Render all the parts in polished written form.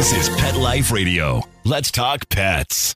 This is Pet Life Radio. Let's talk pets.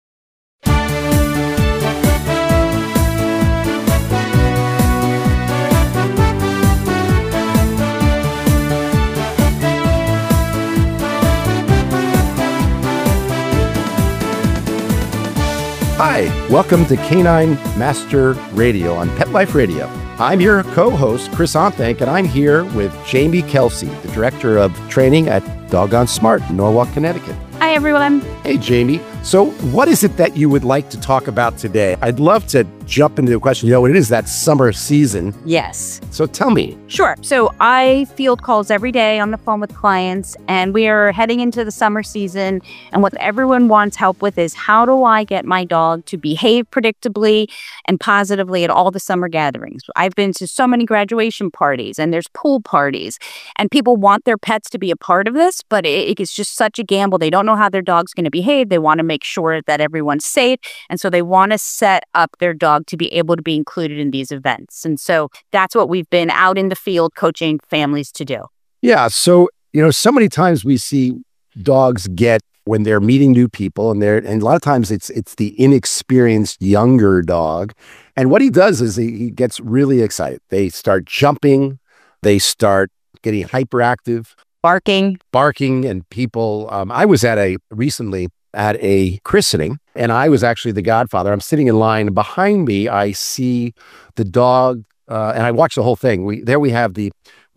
Hi, welcome to Canine Master Radio on Pet Life Radio. I'm your co-host, Chris Onthank, and I'm here with Jamie Kelsey, the Director of Training at Doggone Smart in Norwalk, Connecticut. Hi, everyone. Hey, Jamie. So what is it that you would like to talk about today? I'd love to jump into the question. You know, it is that summer season. Yes. So tell me. Sure. So I field calls every day on the phone with clients, and we are heading into the summer season. And what everyone wants help with is, how do I get my dog to behave predictably and positively at all the summer gatherings? I've been to so many graduation parties, and there's pool parties, and people want their pets to be a part of this, but it's just such a gamble. They don't know how their dog's going to behave. They want to make sure that everyone's safe. And so they want to set up their dog to be able to be included in these events. And so that's what we've been out in the field coaching families to do. Yeah. So, you know, so many times we see dogs get when they're meeting new people, and a lot of times it's the inexperienced younger dog. And what he does is he gets really excited. They start jumping. They start getting hyperactive. Barking, and people. I was recently at a christening, and I was actually the godfather. I'm sitting in line. Behind me, I see the dog, and I watch the whole thing. We have the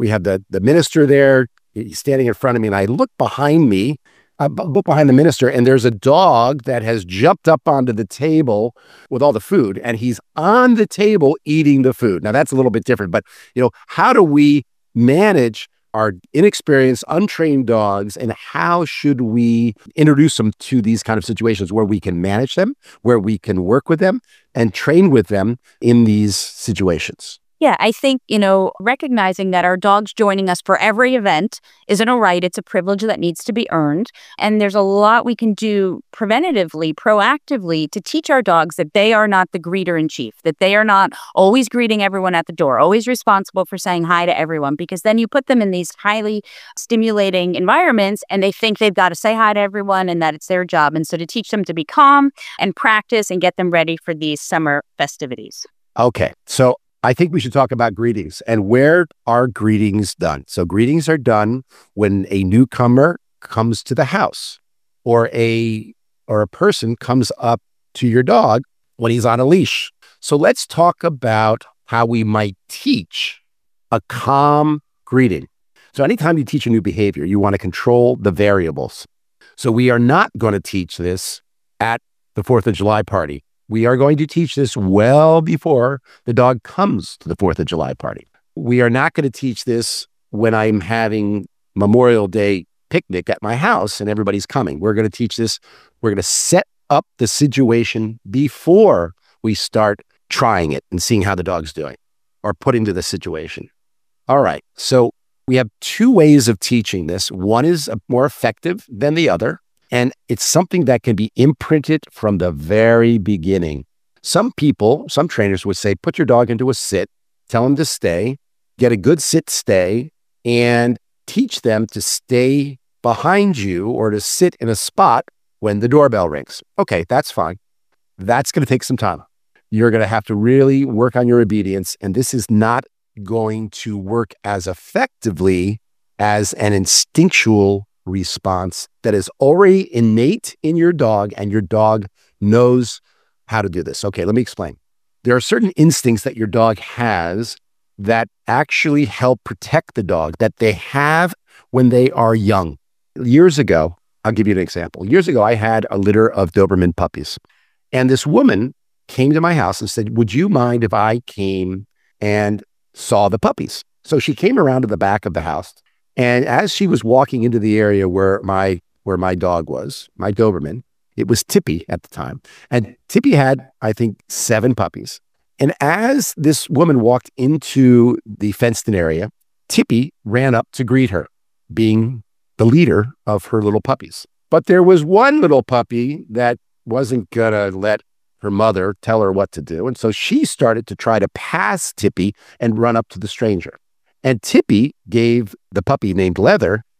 minister there. He's standing in front of me, and I look behind me. I look behind the minister, and there's a dog that has jumped up onto the table with all the food, and he's on the table eating the food. Now that's a little bit different, but you know, how do we manage our inexperienced, untrained dogs, and how should we introduce them to these kind of situations where we can manage them, where we can work with them and train with them in these situations? Yeah, I think, recognizing that our dogs joining us for every event isn't a right. It's a privilege that needs to be earned. And there's a lot we can do preventatively, proactively to teach our dogs that they are not the greeter in chief, that they are not always greeting everyone at the door, always responsible for saying hi to everyone, because then you put them in these highly stimulating environments and they think they've got to say hi to everyone and that it's their job. And so to teach them to be calm and practice and get them ready for these summer festivities. Okay, so I think we should talk about greetings and where are greetings done. So greetings are done when a newcomer comes to the house, or a person comes up to your dog when he's on a leash. So let's talk about how we might teach a calm greeting. So anytime you teach a new behavior, you want to control the variables. So we are not going to teach this at the 4th of July party. We are going to teach this well before the dog comes to the 4th of July party. We are not going to teach this when I'm having Memorial Day picnic at my house and everybody's coming. We're going to teach this. We're going to set up the situation before we start trying it and seeing how the dog's doing or put into the situation. All right. So we have two ways of teaching this. One is more effective than the other. And it's something that can be imprinted from the very beginning. Some trainers would say, put your dog into a sit, tell him to stay, get a good sit stay, and teach them to stay behind you or to sit in a spot when the doorbell rings. Okay, that's fine. That's going to take some time. You're going to have to really work on your obedience. And this is not going to work as effectively as an instinctual response that is already innate in your dog, and your dog knows how to do this. Okay, let me explain. There are certain instincts that your dog has that actually help protect the dog, that they have when they are young. Years ago, I'll give you an example. Years ago, I had a litter of Doberman puppies, and this woman came to my house and said, would you mind if I came and saw the puppies? So she came around to the back of the house. And as she was walking into the area where my dog was, my Doberman, it was Tippy at the time. And Tippy had, I think, 7 puppies. And as this woman walked into the fenced-in area, Tippy ran up to greet her, being the leader of her little puppies. But there was one little puppy that wasn't going to let her mother tell her what to do. And so she started to try to pass Tippy and run up to the stranger. And Tippy gave the puppy named Leather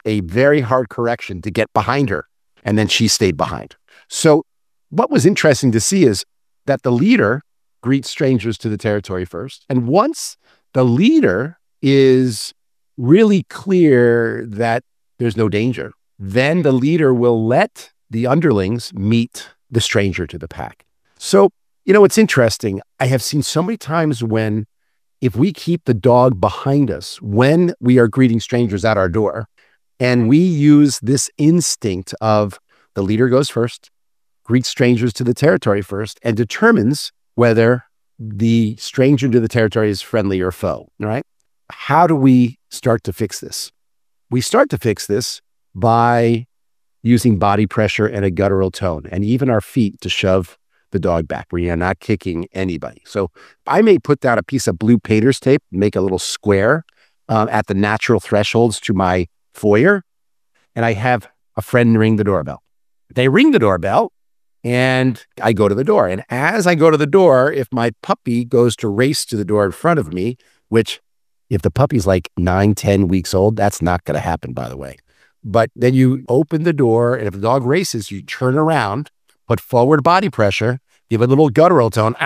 a very hard correction to get behind her. And then she stayed behind. So what was interesting to see is that the leader greets strangers to the territory first. And once the leader is really clear that there's no danger, then the leader will let the underlings meet the stranger to the pack. So, it's interesting. I have seen so many times when if we keep the dog behind us when we are greeting strangers at our door, and we use this instinct of the leader goes first, greets strangers to the territory first, and determines whether the stranger to the territory is friendly or foe, right? How do we start to fix this? We start to fix this by using body pressure and a guttural tone, and even our feet to shove the dog back. We are not kicking anybody. So I may put down a piece of blue painter's tape, make a little square at the natural thresholds to my foyer, and I have a friend ring the doorbell. They ring the doorbell, and I go to the door. And as I go to the door, if my puppy goes to race to the door in front of me, which if the puppy's like 9, 10 weeks old, that's not going to happen, by the way. But then you open the door, and if the dog races, you turn around, put forward body pressure, give a little guttural tone,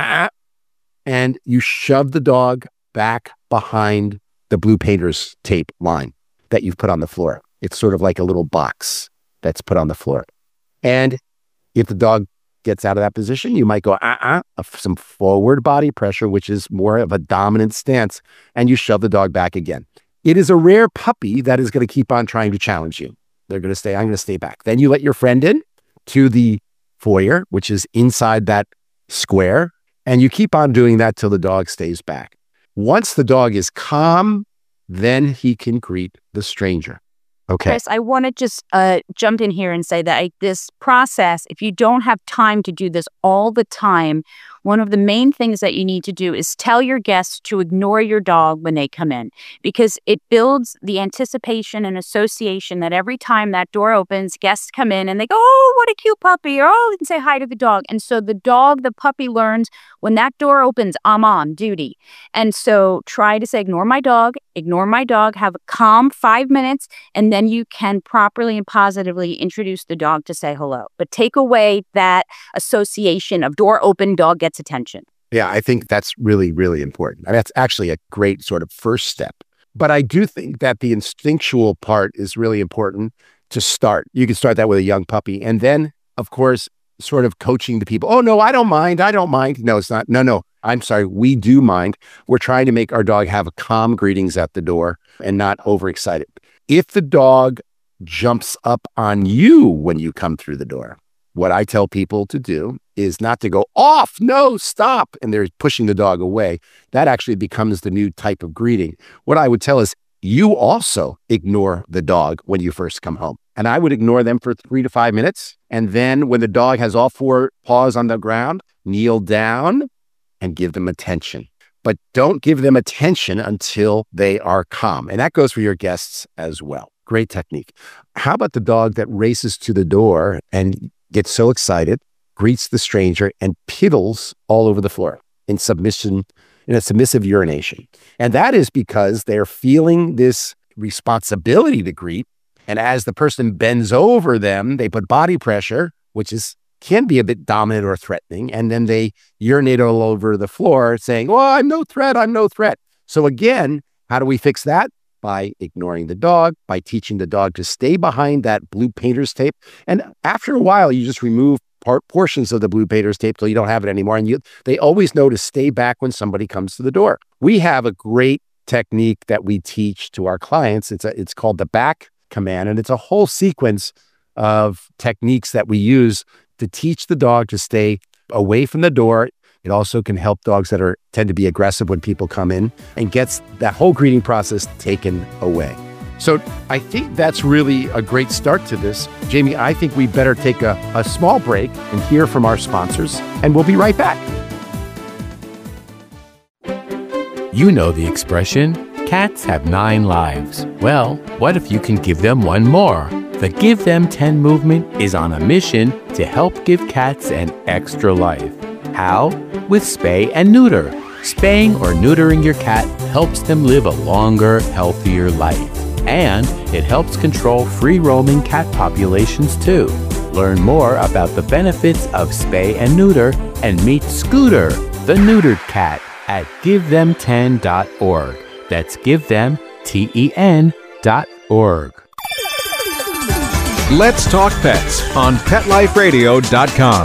and you shove the dog back behind the blue painter's tape line that you've put on the floor. It's sort of like a little box that's put on the floor. And if the dog gets out of that position, you might go, some forward body pressure, which is more of a dominant stance, and you shove the dog back again. It is a rare puppy that is going to keep on trying to challenge you. They're going to say, I'm going to stay back. Then you let your friend in to the foyer, which is inside that square, and you keep on doing that till the dog stays back. Once the dog is calm, then he can greet the stranger. Okay. Chris, I want to just jump in here and say that this process, if you don't have time to do this all the time, one of the main things that you need to do is tell your guests to ignore your dog when they come in, because it builds the anticipation and association that every time that door opens, guests come in and they go, oh, what a cute puppy, or oh, and say hi to the dog. And so the puppy learns when that door opens, I'm on duty. And so try to say, ignore my dog, have a calm 5 minutes, and then you can properly and positively introduce the dog to say hello. But take away that association of door open, dog gets attention. Yeah, I think that's really, really important. I mean, that's actually a great sort of first step. But I do think that the instinctual part is really important to start. You can start that with a young puppy. And then, of course, sort of coaching the people. Oh, no, I don't mind. No, it's not. No, I'm sorry. We do mind. We're trying to make our dog have calm greetings at the door and not overexcited. If the dog jumps up on you when you come through the door, what I tell people to do is not to go off, no, stop, and they're pushing the dog away. That actually becomes the new type of greeting. What I would tell is you also ignore the dog when you first come home. And I would ignore them for 3 to 5 minutes. And then when the dog has all 4 paws on the ground, kneel down and give them attention. But don't give them attention until they are calm. And that goes for your guests as well. Great technique. How about the dog that races to the door and gets so excited, greets the stranger, and piddles all over the floor in a submissive urination? And that is because they're feeling this responsibility to greet. And as the person bends over them, they put body pressure, which can be a bit dominant or threatening. And then they urinate all over the floor saying, oh, I'm no threat. So again, how do we fix that? By ignoring the dog, by teaching the dog to stay behind that blue painter's tape. And after a while, you just remove portions of the blue painter's tape till you don't have it anymore. And they always know to stay back when somebody comes to the door. We have a great technique that we teach to our clients. It's called the back command. And it's a whole sequence of techniques that we use to teach the dog to stay away from the door. It also can help dogs that tend to be aggressive when people come in, and gets that whole greeting process taken away. So I think that's really a great start to this. Jamie, I think we better take a small break and hear from our sponsors, and we'll be right back. You know the expression, cats have 9 lives. Well, what if you can give them 1 more? The Give Them 10 movement is on a mission to help give cats an extra life. How? With spay and neuter. Spaying or neutering your cat helps them live a longer, healthier life. And it helps control free-roaming cat populations too. Learn more about the benefits of spay and neuter and meet Scooter, the neutered cat, at GiveThem10.org. That's GiveThem10.org. Let's Talk Pets on PetLifeRadio.com.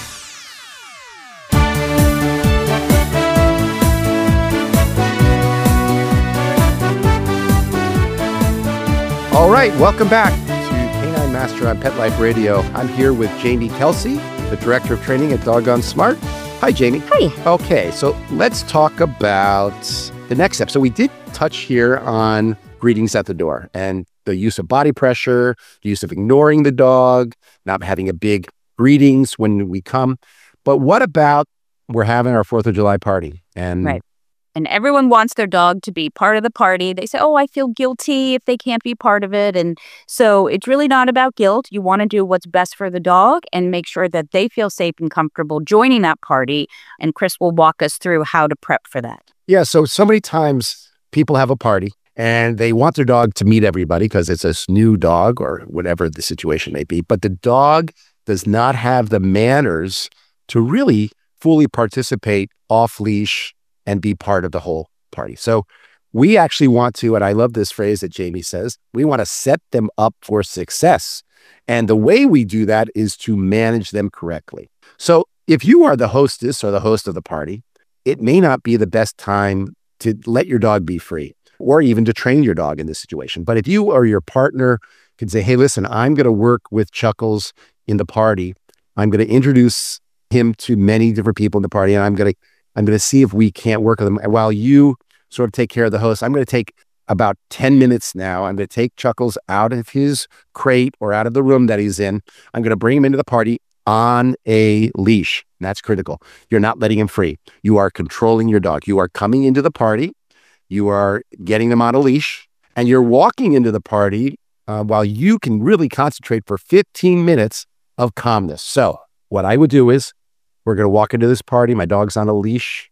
All right, welcome back to Canine Master on Pet Life Radio. I'm here with Jamie Kelsey, the Director of Training at Doggone Smart. Hi, Jamie. Hi. Okay, so let's talk about the next step. So we did touch here on greetings at the door and the use of body pressure, the use of ignoring the dog, not having a big greetings when we come. But what about we're having our 4th of July party? And Right. And everyone wants their dog to be part of the party. They say, oh, I feel guilty if they can't be part of it. And so it's really not about guilt. You want to do what's best for the dog and make sure that they feel safe and comfortable joining that party. And Chris will walk us through how to prep for that. Yeah, so many times people have a party and they want their dog to meet everybody because it's a new dog or whatever the situation may be. But the dog does not have the manners to really fully participate off leash and be part of the whole party. So we actually want to, and I love this phrase that Jamie says, we want to set them up for success. And the way we do that is to manage them correctly. So if you are the hostess or the host of the party, it may not be the best time to let your dog be free or even to train your dog in this situation. But if you or your partner can say, hey, listen, I'm going to work with Chuckles in the party. I'm going to introduce him to many different people in the party, and I'm going to see if we can't work with them. And while you sort of take care of the host, I'm going to take about 10 minutes now. I'm going to take Chuckles out of his crate or out of the room that he's in. I'm going to bring him into the party on a leash. And that's critical. You're not letting him free. You are controlling your dog. You are coming into the party. You are getting them on a leash. And you're walking into the party while you can really concentrate for 15 minutes of calmness. So what I would do is, we're going to walk into this party. My dog's on a leash.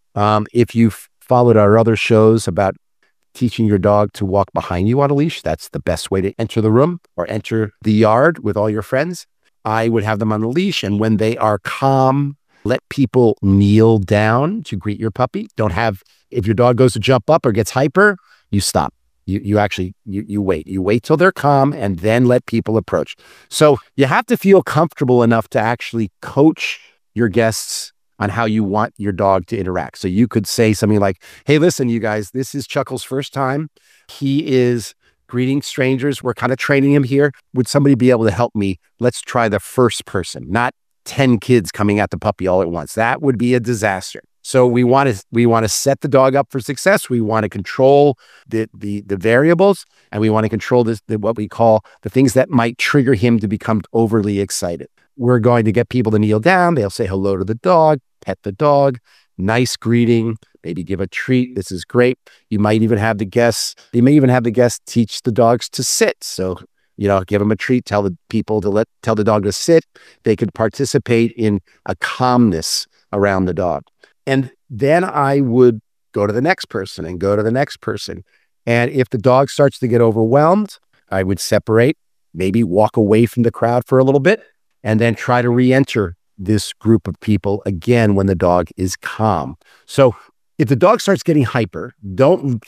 If you've followed our other shows about teaching your dog to walk behind you on a leash, that's the best way to enter the room or enter the yard with all your friends. I would have them on the leash. And when they are calm, let people kneel down to greet your puppy. If your dog goes to jump up or gets hyper, you stop. You wait. You wait till they're calm and then let people approach. So you have to feel comfortable enough to actually coach your guests on how you want your dog to interact. So you could say something like, hey, listen, you guys, this is Chuckles' first time. He is greeting strangers. We're kind of training him here. Would somebody be able to help me? Let's try the first person, not 10 kids coming at the puppy all at once. That would be a disaster. So we want to set the dog up for success. We want to control the variables, and we want to control what we call the things that might trigger him to become overly excited. We're going to get people to kneel down. They'll say hello to the dog, pet the dog, nice greeting, maybe give a treat. This is great. You might even have the guests teach the dogs to sit. So, give them a treat, tell the dog to sit. They could participate in a calmness around the dog. And then I would go to the next person and go to the next person. And if the dog starts to get overwhelmed, I would separate, maybe walk away from the crowd for a little bit, and then try to re-enter this group of people again when the dog is calm. So if the dog starts getting hyper, don't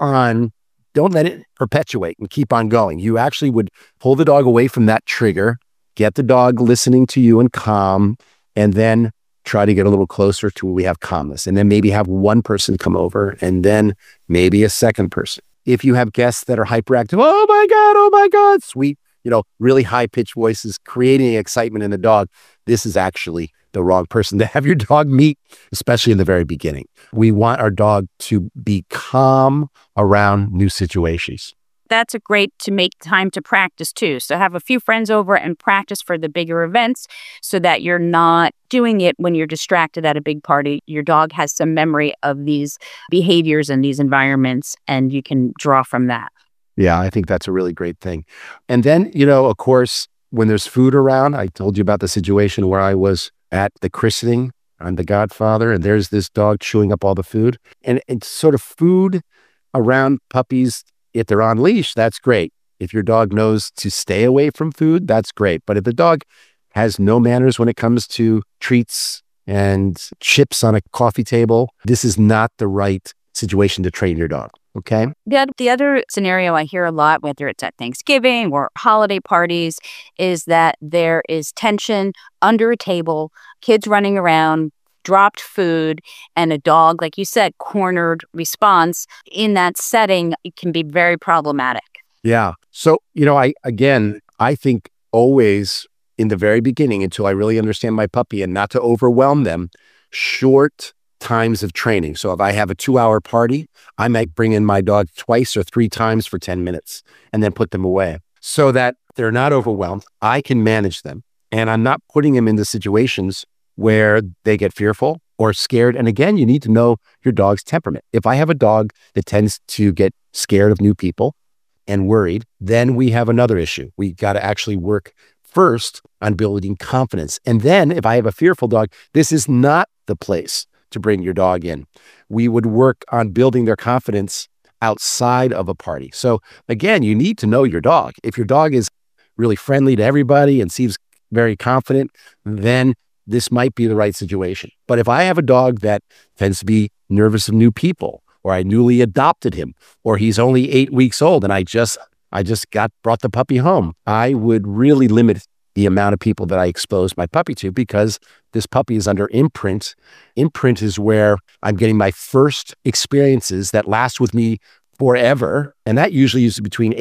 let it perpetuate and keep on going. You actually would pull the dog away from that trigger, get the dog listening to you and calm, and then try to get a little closer to where we have calmness. And then maybe have one person come over and then maybe a second person. If you have guests that are hyperactive, oh my God, sweet, really high-pitched voices, creating excitement in the dog, this is actually the wrong person to have your dog meet, especially in the very beginning. We want our dog to be calm around new situations. That's a great to make time to practice too. So have a few friends over and practice for the bigger events so that you're not doing it when you're distracted at a big party. Your dog has some memory of these behaviors and these environments, and you can draw from that. Yeah, I think that's a really great thing. And then, of course, when there's food around, I told you about the situation where I was at the christening. I'm the godfather, and there's this dog chewing up all the food. And it's sort of food around puppies If they're on leash, that's great. If your dog knows to stay away from food, that's great. But if the dog has no manners when it comes to treats and chips on a coffee table, this is not the right situation to train your dog. Okay. The other scenario I hear a lot, whether it's at Thanksgiving or holiday parties, is that there is tension under a table, kids running around, dropped food, and a dog, like you said, cornered response. In that setting, it can be very problematic. Yeah. So, I think always in the very beginning, until I really understand my puppy and not to overwhelm them, short times of training. So if I have a 2-hour party, I might bring in my dog twice or 3 times for 10 minutes and then put them away so that they're not overwhelmed. I can manage them, and I'm not putting them into situations where they get fearful or scared. And again, you need to know your dog's temperament. If I have a dog that tends to get scared of new people and worried, then we have another issue. We got to actually work first on building confidence. And then if I have a fearful dog, this is not the place to bring your dog in. We would work on building their confidence outside of a party. So again, you need to know your dog. If your dog is really friendly to everybody and seems very confident, then this might be the right situation. But if I have a dog that tends to be nervous of new people, or I newly adopted him, or he's only 8 weeks old and I just brought the puppy home, I would really limit the amount of people that I expose my puppy to, because this puppy is under imprint. Imprint is where I'm getting my first experiences that last with me forever. And that usually is between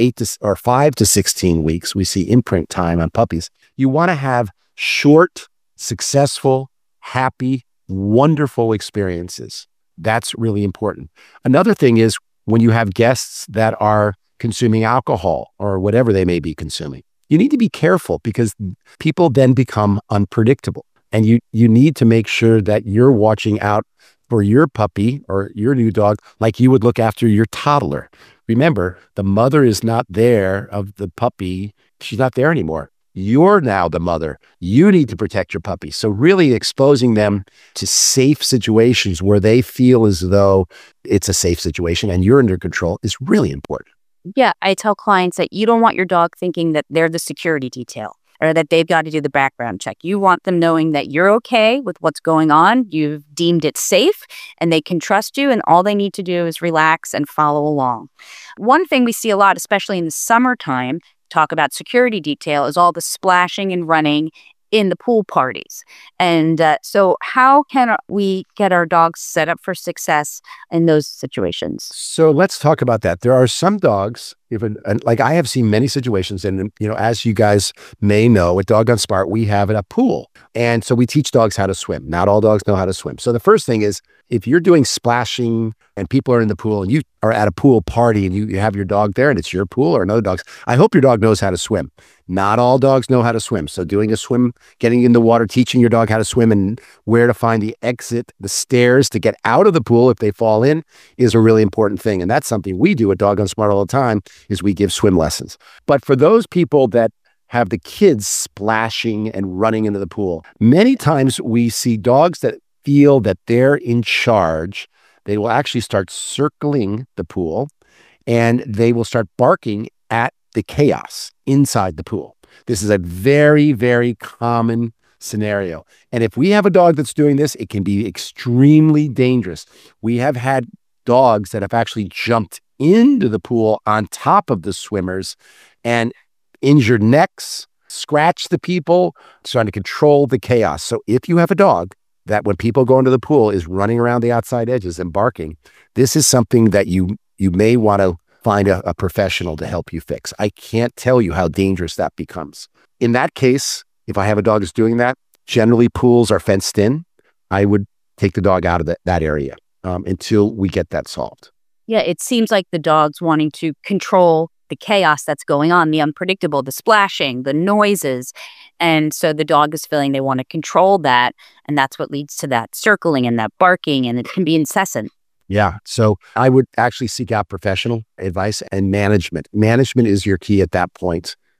5 to 16 weeks. We see imprint time on puppies. You want to have short, successful, happy, wonderful experiences. That's really important. Another thing is when you have guests that are consuming alcohol or whatever they may be consuming, you need to be careful, because people then become unpredictable. And you need to make sure that you're watching out for your puppy or your new dog like you would look after your toddler. Remember, the mother is not there of the puppy. She's not there anymore. You're now the mother. You need to protect your puppy. So really exposing them to safe situations where they feel as though it's a safe situation and you're under control is really important. Yeah, I tell clients that you don't want your dog thinking that they're the security detail or that they've got to do the background check. You want them knowing that you're okay with what's going on. You've deemed it safe and they can trust you, and all they need to do is relax and follow along. One thing we see a lot, especially in the summertime, talk about security detail, is all the splashing and running in the pool parties. And so how can we get our dogs set up for success in those situations? So let's talk about that. There are some dogs, like I have seen many situations, and as you guys may know, at Dog Gone Smart, we have a pool. And so we teach dogs how to swim. Not all dogs know how to swim. So the first thing is, if you're doing splashing and people are in the pool and you are at a pool party and you have your dog there and it's your pool or another dog's, I hope your dog knows how to swim. Not all dogs know how to swim. So doing a swim, getting in the water, teaching your dog how to swim and where to find the exit, the stairs to get out of the pool if they fall in, is a really important thing. And that's something we do at Dog Gone Smart all the time, is we give swim lessons. But for those people that have the kids splashing and running into the pool, many times we see dogs that feel that they're in charge. They will actually start circling the pool and they will start barking at the chaos inside the pool. This is a very, very common scenario. And if we have a dog that's doing this, it can be extremely dangerous. We have had dogs that have actually jumped into the pool on top of the swimmers and injured necks, scratched the people, trying to control the chaos. So if you have a dog that when people go into the pool is running around the outside edges and barking, this is something that you may want to find a professional to help you fix. I can't tell you how dangerous that becomes. In that case, if I have a dog that's doing that, generally pools are fenced in. I would take the dog out of that area until we get that solved. Yeah, it seems like the dog's wanting to control the chaos that's going on, the unpredictable, the splashing, the noises. And so the dog is feeling they want to control that. And that's what leads to that circling and that barking, and it can be incessant. Yeah. So I would actually seek out professional advice and management. Management is your key at that point.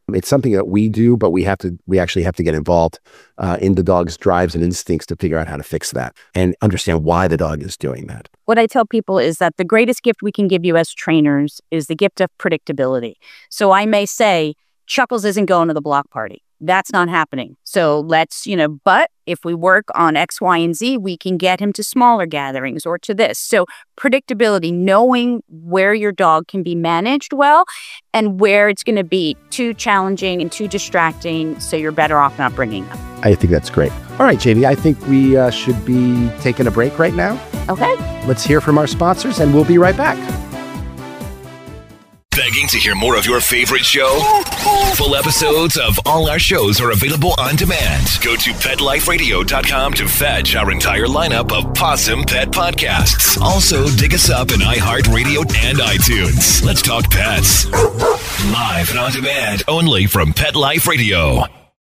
It's something that we do, but we actually have to get involved in the dog's drives and instincts to figure out how to fix that and understand why the dog is doing that. What I tell people is that the greatest gift we can give you as trainers is the gift of predictability. So I may say, Chuckles isn't going to the block party. That's not happening. So let's, but if we work on X, Y, and Z, we can get him to smaller gatherings or to this. So predictability, knowing where your dog can be managed well and where it's going to be too challenging and too distracting. So you're better off not bringing them. I think that's great. All right, Jamie, I think we should be taking a break right now. Okay. Let's hear from our sponsors and we'll be right back. Begging to hear more of your favorite show? Full episodes of all our shows are available on demand. Go to PetLifeRadio.com to fetch our entire lineup of Possum Pet podcasts. Also, dig us up in iHeartRadio and iTunes. Let's talk pets. Live and on demand only from Pet Life Radio.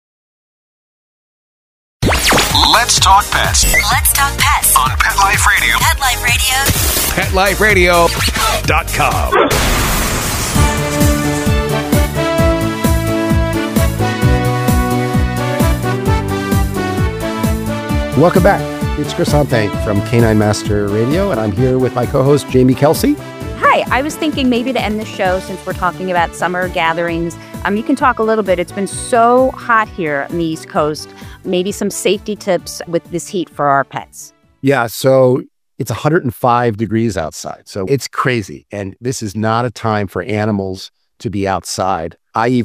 Let's talk pets. Let's talk pets On Pet Life Radio. Pet Life Radio. PetLifeRadio.com. Welcome back. It's Chris Hontank from Canine Master Radio, and I'm here with my co-host, Jamie Kelsey. Hi, I was thinking maybe to end the show, since we're talking about summer gatherings, you can talk a little bit. It's been so hot here on the East Coast. Maybe some safety tips with this heat for our pets. Yeah, so it's 105 degrees outside, so it's crazy. And this is not a time for animals to be outside.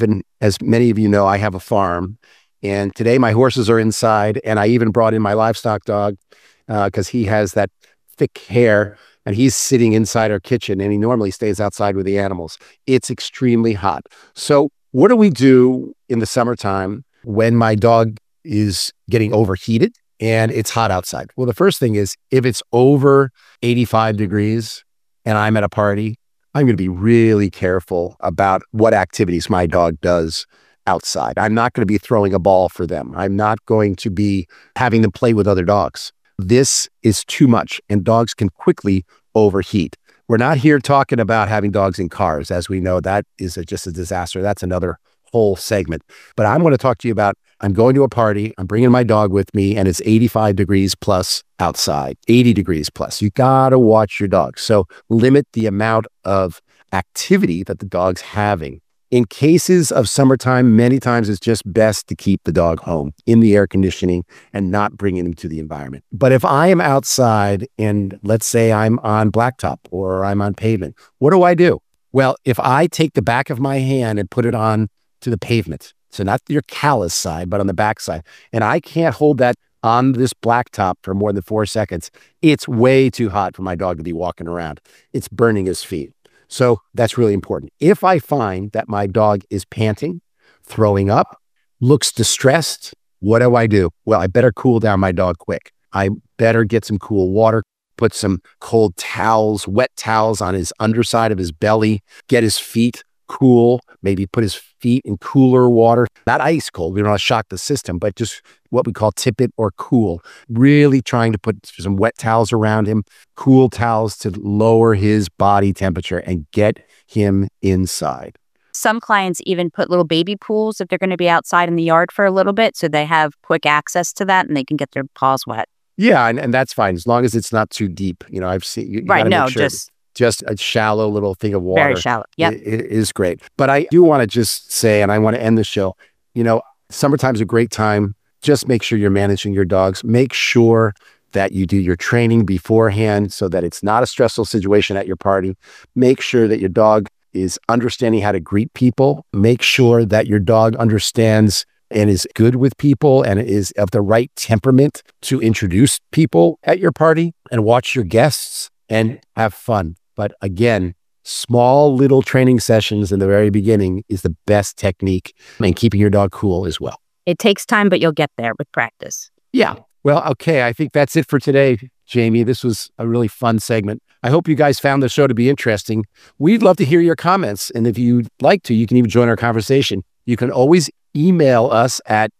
As many of you know, I have a farm. And today my horses are inside, and I even brought in my livestock dog because he has that thick hair, and he's sitting inside our kitchen, and he normally stays outside with the animals. It's extremely hot. So what do we do in the summertime when my dog is getting overheated and it's hot outside? Well, the first thing is, if it's over 85 degrees and I'm at a party, I'm going to be really careful about what activities my dog does outside. I'm not going to be throwing a ball for them. I'm not going to be having them play with other dogs. This is too much, and dogs can quickly overheat. We're not here talking about having dogs in cars. As we know, that is just a disaster. That's another whole segment. But I'm going to talk to you about, I'm going to a party, I'm bringing my dog with me, and it's 85 degrees plus outside, 80 degrees plus. You got to watch your dog. So limit the amount of activity that the dog's having. In cases of summertime, many times it's just best to keep the dog home in the air conditioning and not bring him to the environment. But if I am outside and let's say I'm on blacktop or I'm on pavement, what do? Well, if I take the back of my hand and put it on to the pavement, so not your callus side, but on the back side, and I can't hold that on this blacktop for more than 4 seconds, it's way too hot for my dog to be walking around. It's burning his feet. So that's really important. If I find that my dog is panting, throwing up, looks distressed, what do? Well, I better cool down my dog quick. I better get some cool water, put some cold towels, wet towels on his underside of his belly, get his feet cool, maybe put his feet in cooler water, not ice cold. We don't want to shock the system, but just what we call tip it or cool. Really trying to put some wet towels around him, cool towels to lower his body temperature and get him inside. Some clients even put little baby pools if they're going to be outside in the yard for a little bit, so they have quick access to that and they can get their paws wet. Yeah, and that's fine as long as it's not too deep. I've seen you right. No, just a shallow little thing of water. Very shallow. Yep. It is great. But I do want to just say, and I want to end the show, summertime's a great time. Just make sure you're managing your dogs. Make sure that you do your training beforehand so that it's not a stressful situation at your party. Make sure that your dog is understanding how to greet people. Make sure that your dog understands and is good with people and is of the right temperament to introduce people at your party, and watch your guests and have fun. But again, small little training sessions in the very beginning is the best technique, and keeping your dog cool as well. It takes time, but you'll get there with practice. Yeah. Well, okay. I think that's it for today, Jamie. This was a really fun segment. I hope you guys found the show to be interesting. We'd love to hear your comments. And if you'd like to, you can even join our conversation. You can always email us at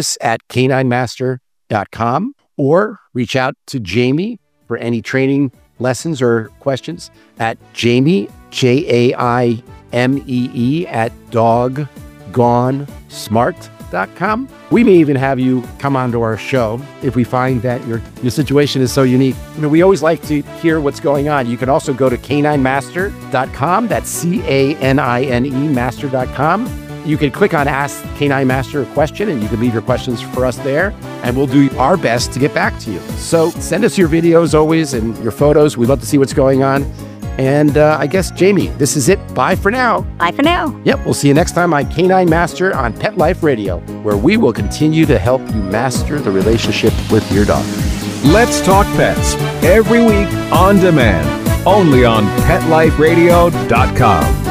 chris@caninemmaster.com or reach out to Jamie for any training lessons or questions at Jamie, JAIMEE @dog GoneSmart.com. We may even have you come onto our show if we find that your situation is so unique. We always like to hear what's going on. You can also go to caninemaster.com. That's CANINE master.com. You can click on Ask Canine Master a question, and you can leave your questions for us there, and we'll do our best to get back to you. So send us your videos always and your photos. We'd love to see what's going on. And I guess, Jamie, this is it. Bye for now. Bye for now. Yep, we'll see you next time on Canine Master on Pet Life Radio, where we will continue to help you master the relationship with your dog. Let's Talk Pets, every week on demand, only on PetLifeRadio.com.